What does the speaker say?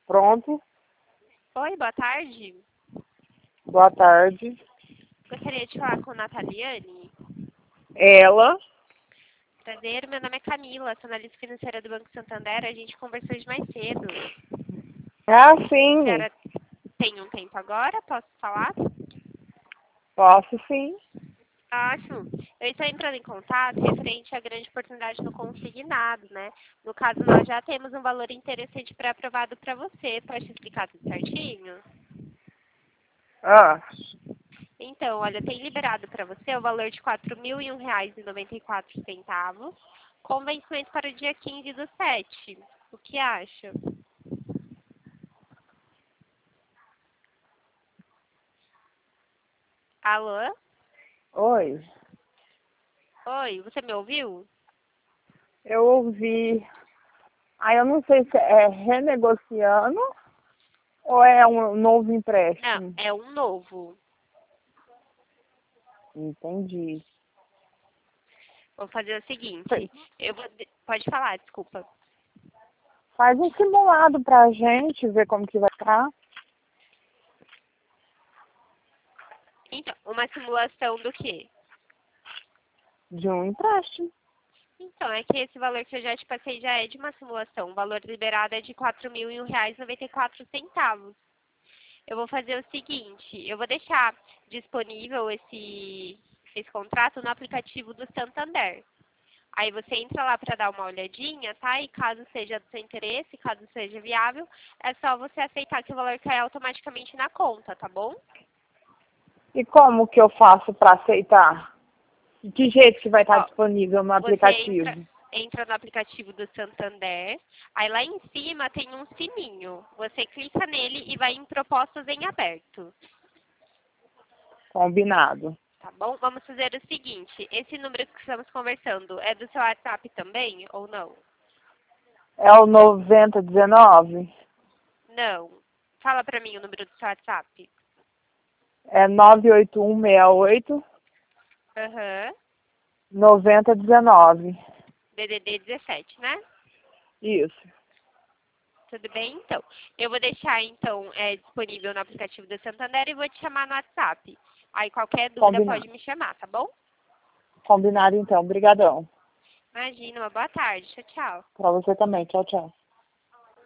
Pronto. Oi, boa tarde. Boa tarde. Gostaria de falar com a Nataliane. Ela? Prazer, meu nome é Camila, sou analista financeira do Banco Santander. A gente conversou de mais cedo. Ah, A sim. senhora tem um tempo agora? Posso falar? Posso sim. Ótimo. Eu estou entrando em contato referente à grande oportunidade no consignado, né? No caso, nós já temos um valor interessante pré-aprovado para você. Pode explicar tudo certinho? Ah, Então, olha, tem liberado para você o valor de R$ 4.001,94, com vencimento para o dia 15/7. O que acha? Alô? oi. Oi, você me ouviu? Eu ouvi. Ah, eu não sei se é renegociando ou é um novo Não, empréstimo. é um novo. Entendi. Vou fazer o seguinte, pode falar, desculpa. Faz um simulado pra gente ver como que vai ficar. Então, uma simulação do quê? De um empréstimo. Então, é que esse valor que eu já te passei já é de uma simulação. O valor liberado é de R$ 4.001,94. Eu vou fazer o seguinte, eu vou deixar disponível esse contrato no aplicativo do Santander. Aí você entra lá para dar uma olhadinha, tá? E caso seja do seu interesse, caso seja viável, é só você aceitar que o valor cai automaticamente na conta, tá bom? E como que eu faço para aceitar? De que jeito que vai estar Ó, disponível no você entra, aplicativo? entra no aplicativo do Santander, aí lá em cima tem um sininho. Você clica nele e vai em propostas em aberto. Combinado. Tá bom? Vamos fazer o seguinte, esse número que estamos conversando é do seu WhatsApp também ou não? É o 9019? Não. Fala pra mim o número do seu WhatsApp. É 98168 Aham. 9019. DDD 17, né? Isso. Tudo bem, então. Eu vou deixar, então, disponível no aplicativo do Santander e vou te chamar no WhatsApp. Aí qualquer dúvida pode Combinado. me chamar, tá bom? Combinado então. Obrigadão. Imagina, uma boa tarde. Tchau, tchau. Para você também. Tchau, tchau.